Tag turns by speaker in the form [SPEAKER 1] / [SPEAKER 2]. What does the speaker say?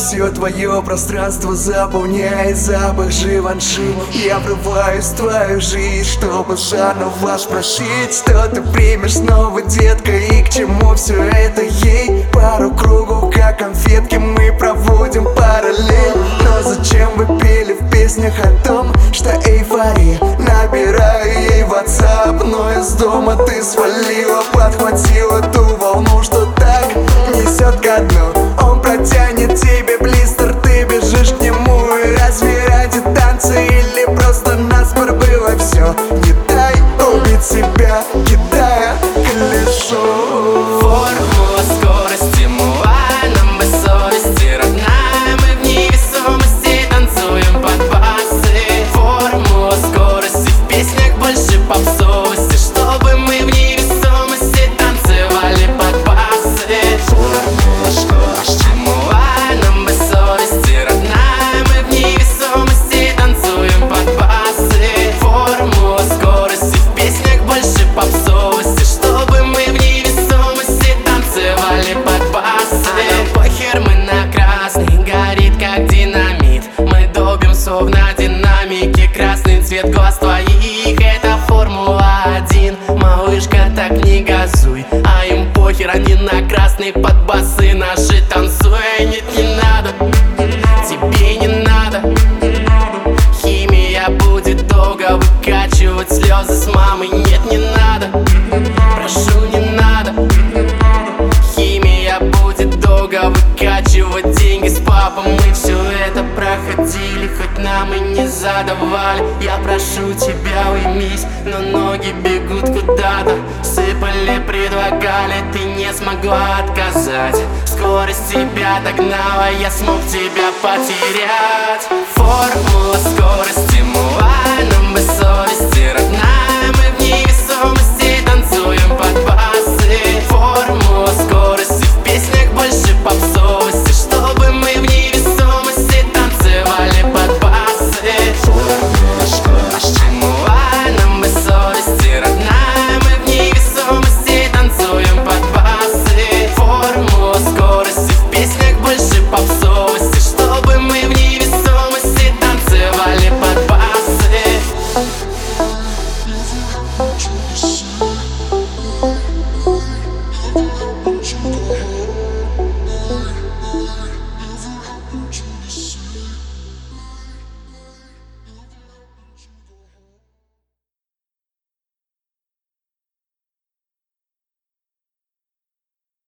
[SPEAKER 1] все твое пространство заполняет запах Живанши. Я врываюсь в твою жизнь, чтобы заново спросить, что ты примешь снова, детка, и к чему все это ей? Пару кругов, как конфетки, мы проводим параллель. Но зачем вы пели в песнях о том, что эйфория? Набираю ей в WhatsApp, но из дома ты свалила, подхватила ту волну, что так несет ко дну. Он протянет тебе блистер, ты бежишь к нему. И разве ради танца или просто наспор было все? Не дай убить себя, кидая колесо.
[SPEAKER 2] Формула скорости муа, нам без совести, родная. Мы в невесомости танцуем под басы. Формула скорости, в песнях больше попсовости, чтобы мы в невесомости танцевали под басы. Формула скорости муа, нам без совести, родная. Мы в невесомости танцуем под басы. Формула скорости, в песнях больше попсовости, чтобы мы в невесомости танцевали под басы. А нам похер, мы на красный, горит как динамит. Мы долбим словно динамики, красный цвет глаз твоих. Это Формула-1, малышка, так не газуй. А им похер, они на красный под басы наши танцуя. Нет, не надо, тебе не надо. Химия будет долго выкачивать слезы с мамой. Нет, не надо, прошу, не надо. Химия будет долго выкачивать деньги с папом. Мы все это проходили, хоть нам и не задавали. Я прошу тебя, уймись, но ноги бегут куда-то. Сыпали, предлагали, ты не смогла отказать. Скорость тебя догнала, я смог тебя потерять. Формула скорости муа, нам без совести, родная. Мы в невесомости танцуем под басы. Формула скорости, в песнях больше попсовости, чтобы мы в невесомости танцевали под басы. Формула скорости муа, нам без совести, родная. Мы в невесомости танцуем под басы. Формула скорости, в песнях больше попсовости, чтобы мы в невесомости танцевали под басы.